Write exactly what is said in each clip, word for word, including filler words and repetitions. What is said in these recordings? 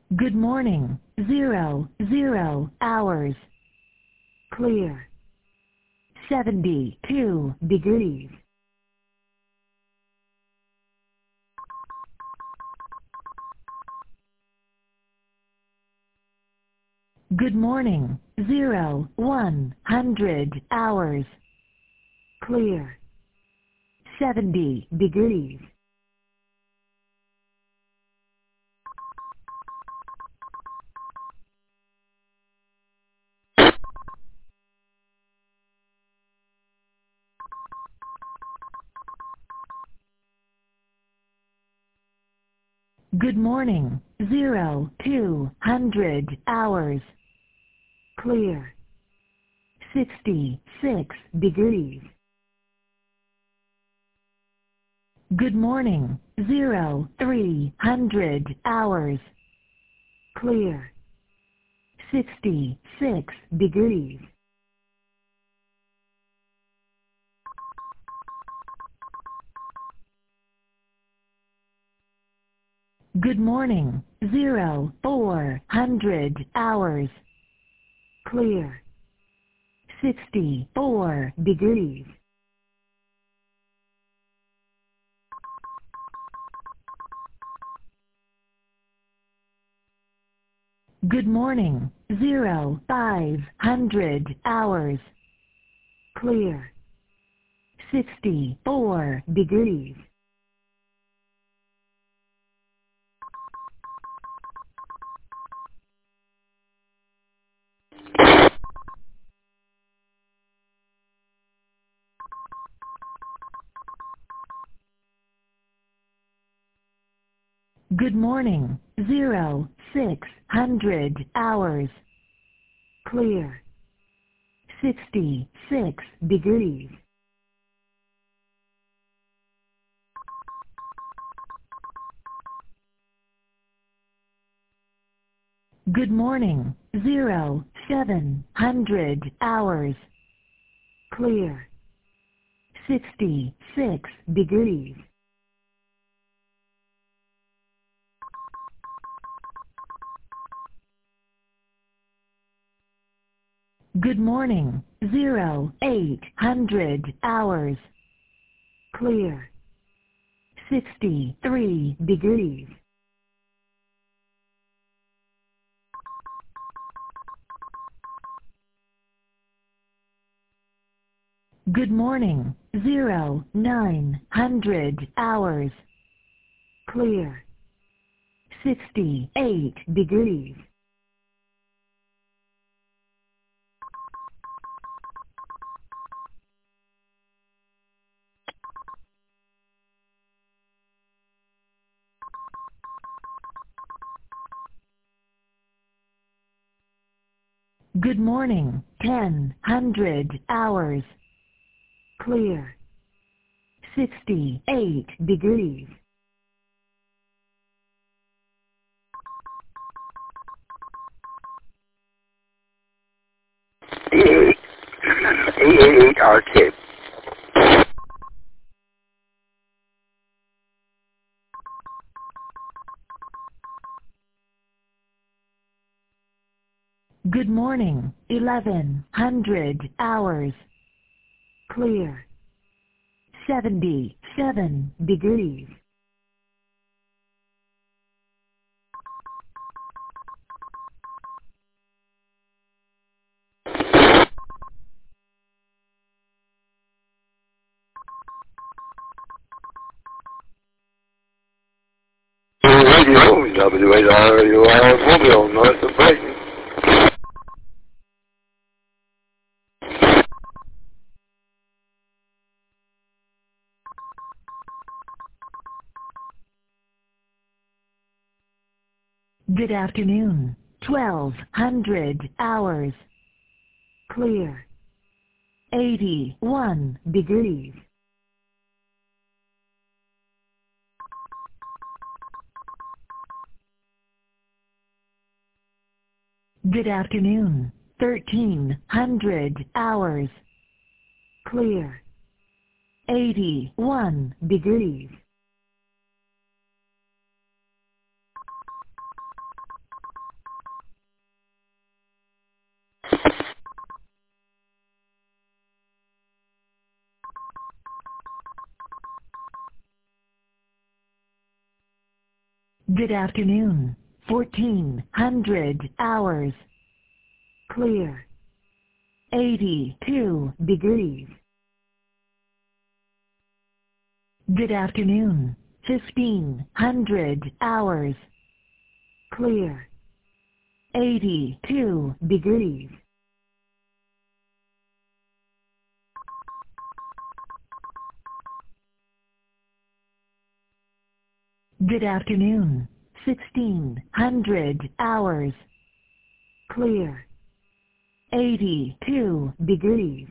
Good morning. Zero, zero hours. Clear. seventy-two degrees. Good morning. Zero, one hundred hours. Clear. seventy degrees. Good morning. Zero, two hundred hours. Clear. sixty-six degrees. Good morning. Zero, three hundred hours. Clear. sixty-six degrees. Good morning. Zero, four hundred hours. Clear. sixty-four degrees. Good morning. Zero, five hundred hours. Clear. sixty-four degrees. Good morning. Zero, six hundred hours. Clear. sixty-six degrees. Good morning. Zero, seven hundred hours. Clear. sixty-six degrees. Good morning. Zero, eight hundred hours. Clear. sixty-three degrees. Good morning. Zero, nine hundred hours. Clear. sixty-eight degrees. Good morning. Ten hundred hours. Clear. sixty-eight degrees. D eight, A eighty-eight Arcade. Good morning. Eleven hundred hours. Clear. Seventy-seven degrees. Radio, W eight R U L, Mobile, north of Brighton. Good afternoon. Twelve hundred hours. Clear. Eighty-one degrees. Good afternoon. Thirteen hundred hours. Clear. Eighty-one degrees. Good afternoon. fourteen hundred hours. Clear. eighty-two degrees. Good afternoon. fifteen hundred hours. Clear. eighty-two degrees. Good afternoon. sixteen hundred hours. Clear. eighty-two degrees.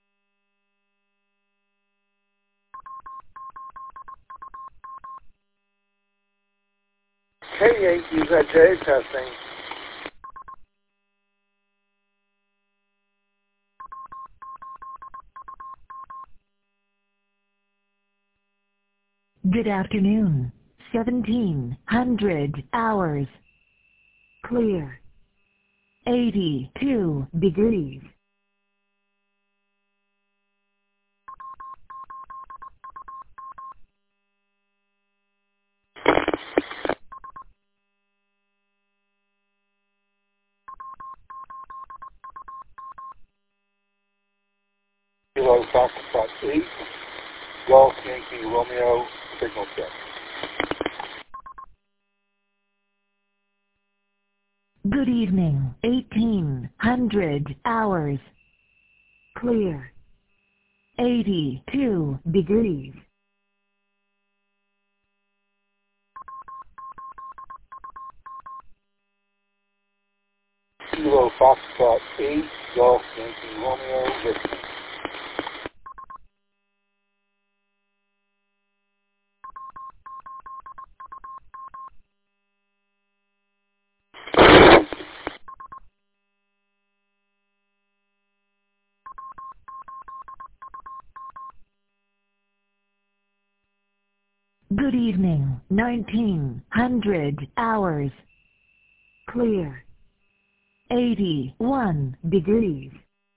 K eight, U Z J testing. Good afternoon. seventeen hundred hours. Clear. eighty-two degrees. Kilo Foxtrot eight, Golf Yankee Romeo, signal check. Good evening. eighteen hundred hours. Clear. eighty-two degrees. Kilo Foxtrot eight, Golf Yankee Romeo, listening. Good evening. nineteen hundred hours. Clear. eighty-one degrees.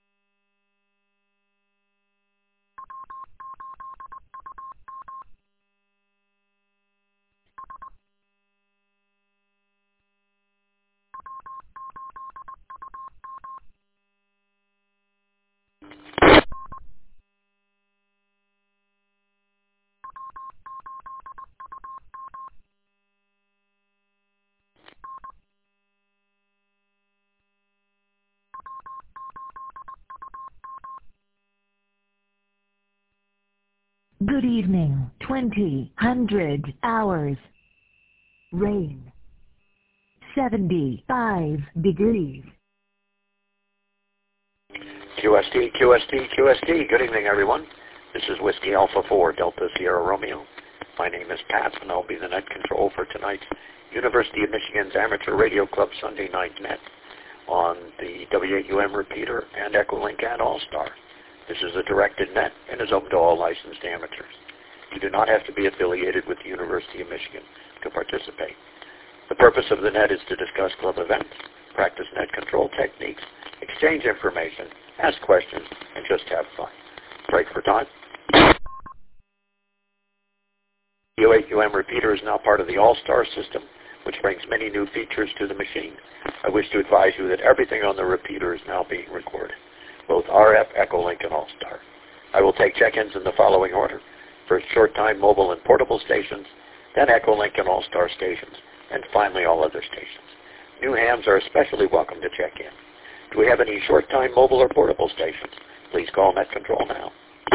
Good evening. twenty hundred hours. Rain. seventy-five degrees. Q S T, Q S T, Q S T. Good evening, everyone. This is Whiskey Alpha four, Delta Sierra Romeo. My name is Pat, and I'll be the net control for tonight's University of Michigan's Amateur Radio Club Sunday Night Net on the W eight U M repeater and Echolink and All-Star. This is a directed net and is open to all licensed amateurs. You do not have to be affiliated with the University of Michigan to participate. The purpose of the net is to discuss club events, practice net control techniques, exchange information, ask questions, and just have fun. Break for time. The W eight U M repeater is now part of the All-Star system, which brings many new features to the machine. I wish to advise you that everything on the repeater is now being recorded, both R F, Echolink, and All-Star. I will take check-ins in the following order. First, short-time mobile and portable stations, then Echolink and All-Star stations, and finally all other stations. New hams are especially welcome to check in. Do we have any short-time mobile or portable stations? Please call Net Control now.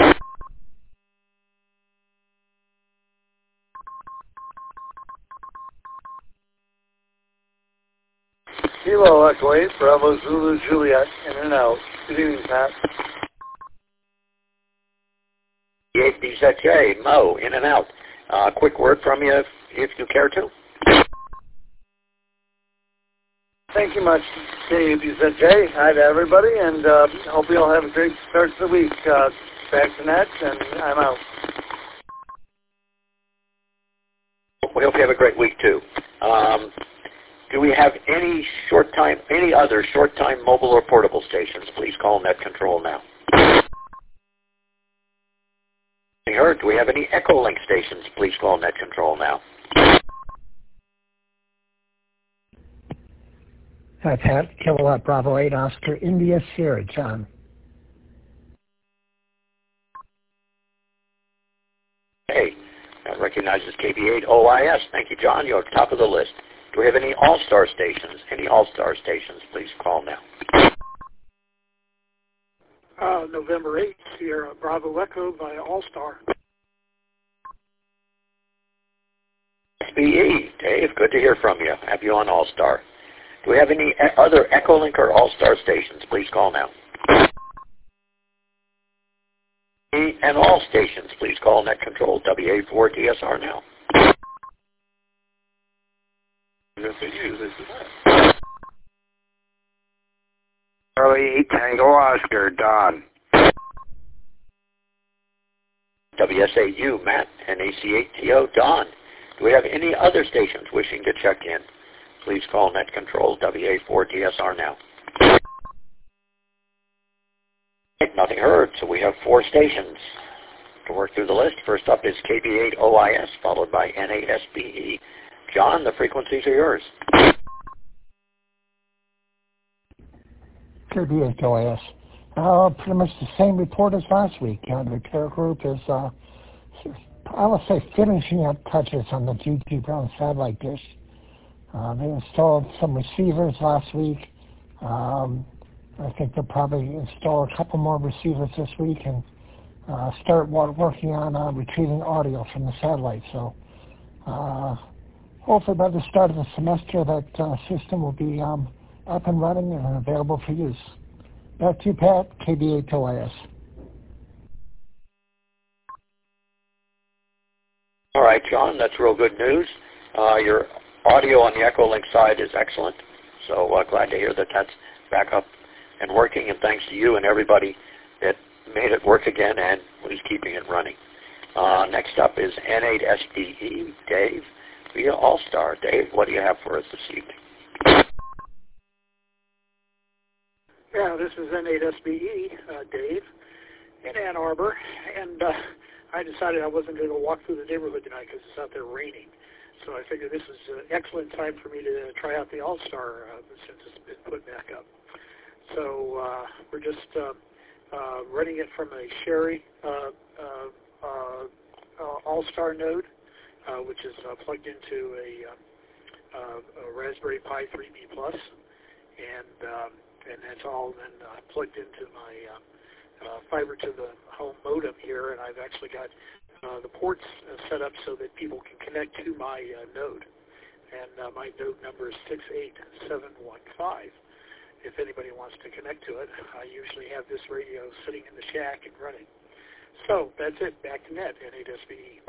Kilo Echo eight, Bravo Zulu Juliet, in and out. Good evening, Pat. eight B Z J, Mo, in and out. Uh, quick word from you if, if you care to. Thank you much, K A B Z J. Hi to everybody, and uh, hope you all have a great start to the week. Uh, back to net, and I'm out. We hope you have a great week, too. Um, do we have any short time, any other short-time mobile or portable stations? Please call Net Control now. Heard. Do we have any Echolink stations? Please call Net Control now. Hi, Pat. Kilowatt Bravo eight Oscar India Sierra, John. Hey, that recognizes K B eight O I S. Thank you, John. You're at the top of the list. Do we have any All-Star stations? Any All-Star stations, please call now. Uh, November eighth, Sierra Bravo Echo via All-Star. S B E, Dave, good to hear from you. Have you on All-Star. Do we have any other Echolink or All-Star stations? Please call now. And all stations, please call Net Control W A four D S R now. Charlie eight Tango Oscar, Don. W S A U, Matt, and A C eight T O, Don. Do we have any other stations wishing to check in? Please call Net Control W A four D S R now. Nothing heard, so we have four stations to work through the list. First up is K B eight O I S, followed by N eight S B E. John, the frequencies are yours. K B eight O I S. Uh, pretty much the same report as last week. Uh, the repair group is, uh, I would say, finishing up touches on the G T Brown satellite dish. Uh, they installed some receivers last week. Um, I think they'll probably install a couple more receivers this week and uh, start working on uh, retrieving audio from the satellite. So uh, hopefully by the start of the semester that uh, system will be um, up and running and available for use. Back to you, Pat, K B eight O I S. All right, John, that's real good news. Uh, your audio on the Echolink side is excellent, so uh, glad to hear that that's back up and working, and thanks to you and everybody that made it work again and was keeping it running. Uh, next up is N eight S B E, Dave, via All-Star. Dave, what do you have for us this evening? Yeah, this is N eight S B E, uh, Dave, in Ann Arbor, and uh, I decided I wasn't going to walk through the neighborhood tonight because it's out there raining. So I figured this is an excellent time for me to try out the All-Star uh, since it's been put back up. So uh, we're just uh, uh, running it from a Sherry uh, uh, uh, uh, All-Star node, uh, which is uh, plugged into a, uh, a Raspberry Pi three B Plus, and um, and that's all then uh, plugged into my uh, uh, fiber to the home modem here, and I've actually got uh, the ports uh, set up so that people can connect to my uh, node, and uh, my node number is six eight seven one five. If anybody wants to connect to it, I usually have this radio sitting in the shack and running. So that's it. Back to net, N eight S B E.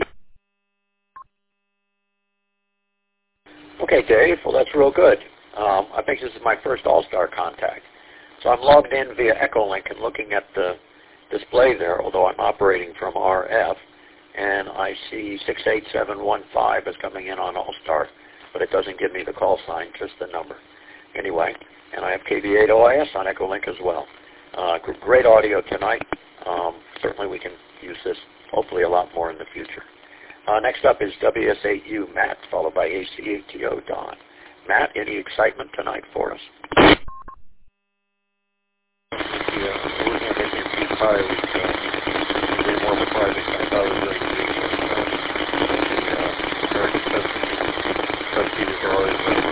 Okay, Dave. Well, that's real good. Um, I think this is my first All-Star contact. So I'm logged in via Echolink and looking at the display there, although I'm operating from R F, and I see six eight seven one five is coming in on All-Star, but it doesn't give me the call sign, just the number. Anyway, and I have K B eight O I S on Echolink as well. Uh, great audio tonight. Um, certainly we can use this hopefully a lot more in the future. Uh, next up is W S eight U, Matt, followed by A C eight T O, Don. Matt, any excitement tonight for us? Yeah, we're looking at making a P five, which uh, is a more of a project I thought it was going to be. The uh, American Custom Trustees are always uh,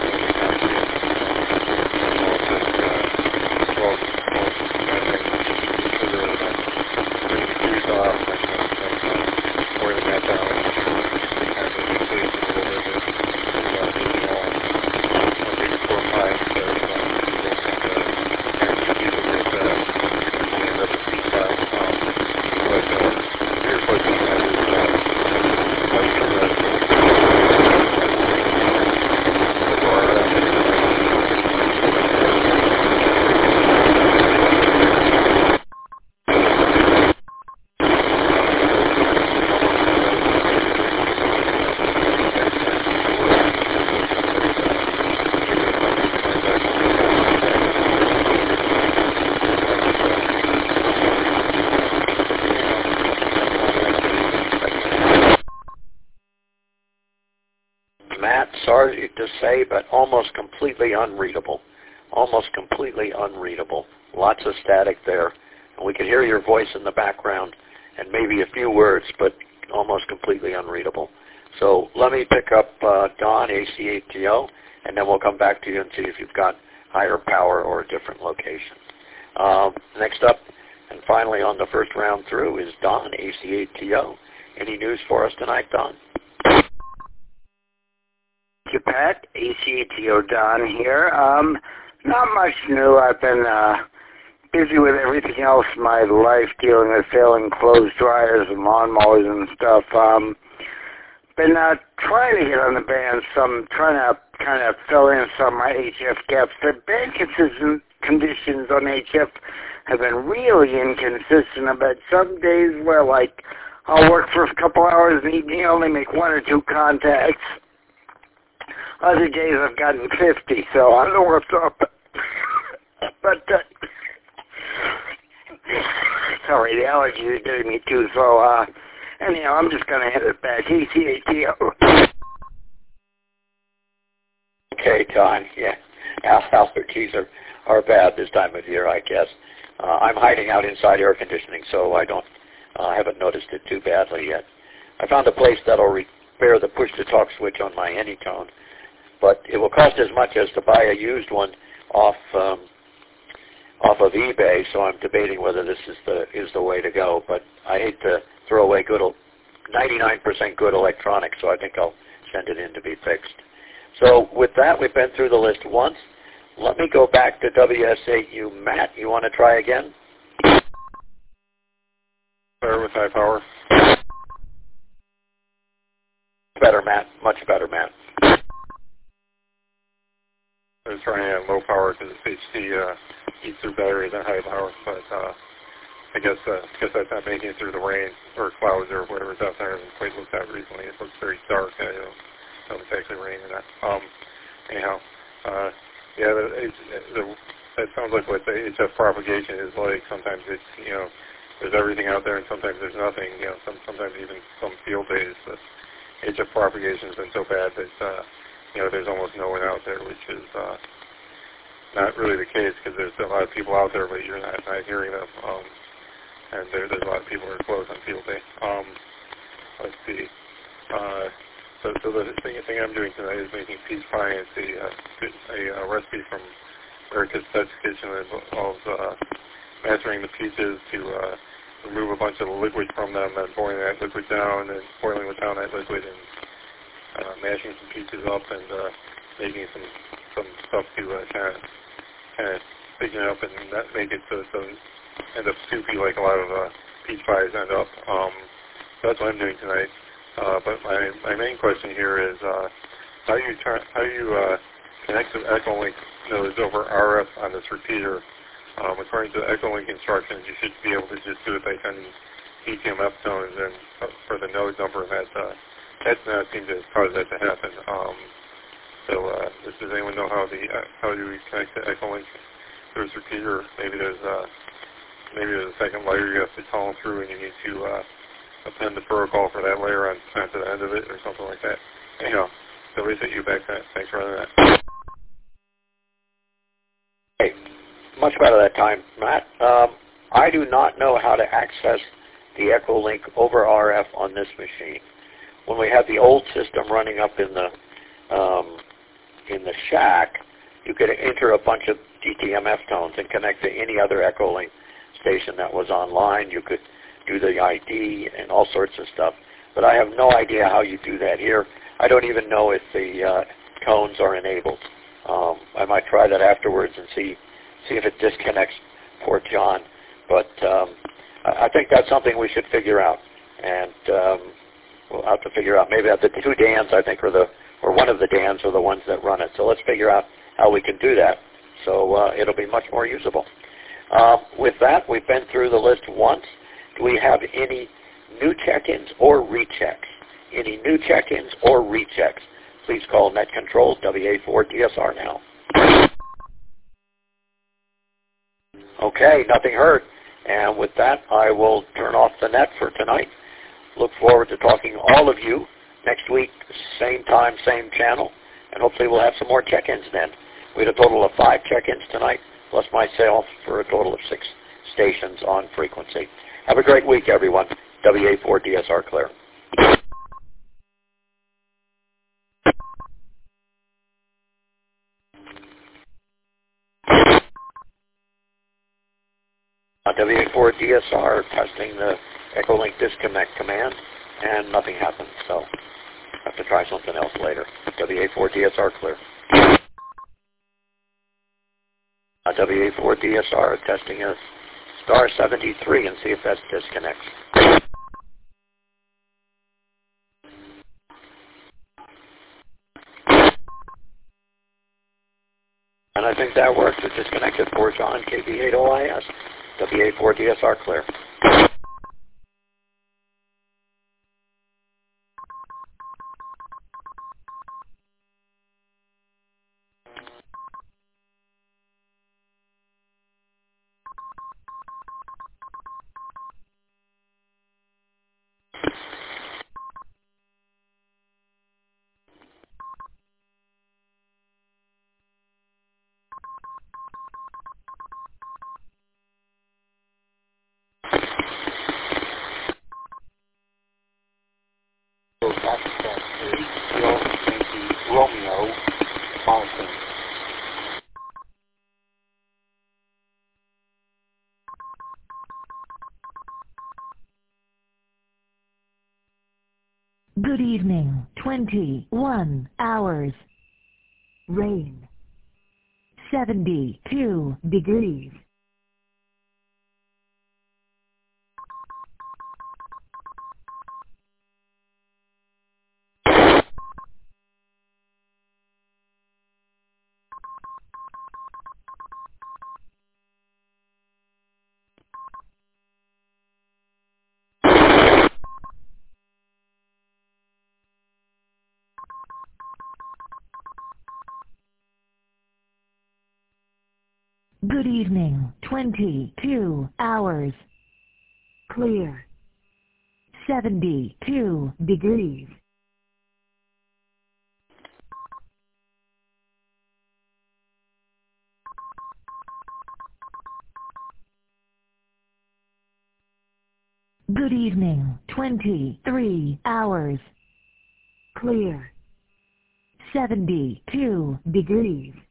Sorry to say, but almost completely unreadable. almost completely unreadable. Lots of static there. And we could hear your voice in the background and maybe a few words, but almost completely unreadable. So let me pick up uh, Don, A C A T O, and then we'll come back to you and see if you've got higher power or a different location. Um, next up, and finally on the first round through, is Don, A C A T O. Any news for us tonight, Don? Thank you, Pat. A C A T O Don here. Um, not much new. I've been uh, busy with everything else in my life, dealing with failing clothes dryers and lawnmowers and stuff. Um, been uh, trying to get on the band, some trying to kind of fill in some of my H F gaps. The band consistent conditions on H F have been really inconsistent. I've had some days where, like, I'll work for a couple hours and you know, only make one or two contacts. Other days I've gotten fifty, so I don't know what's up. But, uh, sorry, the allergies are getting me too, so, uh, anyhow, I'm just going to hit it back. A C A T O. Okay, Don, yeah. Allergies are, are bad this time of year, I guess. Uh, I'm hiding out inside air conditioning, so I don't, uh, I haven't noticed it too badly yet. I found a place that'll repair the push-to-talk switch on my Anytone, but it will cost as much as to buy a used one off um, off of eBay, so I'm debating whether this is the is the way to go. But I hate to throw away good, ninety-nine percent good electronics, so I think I'll send it in to be fixed. So with that, we've been through the list once. Let me go back to W S A U. Matt, you want to try again? Better with high power. Better, Matt. Much better, Matt. I was trying at low power because H D uh, eats through batteries at high power, but uh, I guess uh, I guess that's not making it through the rain or clouds or whatever's out there. I haven't quite looked at recently. It looks very dark. I don't know if it's actually raining or not. Um, anyhow, uh, yeah, the, the, that sounds like what the H F propagation is like. Sometimes it's, you know, there's everything out there and sometimes there's nothing. You know, some, sometimes even some field days, the H F propagation has been so bad that, uh, you know, there's almost no one out there, which is uh, not really the case because there's a lot of people out there, but you're not, not hearing them. Um, and there, there's a lot of people who are close on field day. Um, let's see. Uh, so, so the thing, thing I'm doing tonight is making peach pie. It's a, uh, a, a recipe from Erica's Dutch Kitchen that involves uh, macerating the peaches to uh, remove a bunch of the liquid from them, and boiling that liquid down, and boiling down that liquid, and uh, mashing some peaches up, and uh, making some some stuff to uh, kind of kind of thicken it up and not make it so it doesn't end up soupy like a lot of uh, peach pies end up. Um, so that's what I'm doing tonight. Uh, but my my main question here is uh, how do you turn how do you uh, connect the Echolink nodes over R F on this repeater? Um, according to the Echolink instructions, you should be able to just do it by sending E T M F tones and uh, for the node number, and that uh, that does not seem to cause that to happen. Um, so uh, does anyone know how the uh, how do we connect the Echolink to this repeater? Maybe there's uh, maybe there's a second layer you have to tunnel through, and you need to uh, append the protocol for that layer on, onto the end of it, or something like that. Anyhow, so we set you back. Thanks for running that. Hey, much better that time, Matt. Um, I do not know how to access the Echolink over R F on this machine. When we had the old system running up in the um, in the shack, you could enter a bunch of D T M F tones and connect to any other Echolink station that was online. You could do the I D and all sorts of stuff. But I have no idea how you do that here. I don't even know if the uh, tones are enabled. Um, I might try that afterwards and see see if it disconnects poor John. But um, I, I think that's something we should figure out. And um, we'll have to figure out. Maybe the two Dans, I think, are the or one of the Dans are the ones that run it. So let's figure out how we can do that. So uh, it'll be much more usable. Uh, with that, we've been through the list once. Do we have any new check-ins or rechecks? Any new check-ins or rechecks? Please call Net Control W A four D S R now. Okay, nothing heard. And with that, I will turn off the net for tonight. Look forward to talking to all of you next week, same time, same channel, and hopefully we'll have some more check-ins then. We had a total of five check-ins tonight, plus myself, for a total of six stations on frequency. Have a great week, everyone. W A four D S R clear. Uh, W A four D S R testing the Echolink disconnect command, and nothing happened, so have to try something else later. W A four D S R clear. Uh, W A four D S R testing a star seventy-three and see if that disconnects. And I think that works. It disconnected for John, K B eight O I S. W A four D S R clear. Romeo, Boston. Good evening, twenty-one hours. Rain. seventy-two degrees. Good evening, twenty-two hours. Clear. seventy-two degrees. Good evening, twenty-three hours. Clear. seventy-two degrees.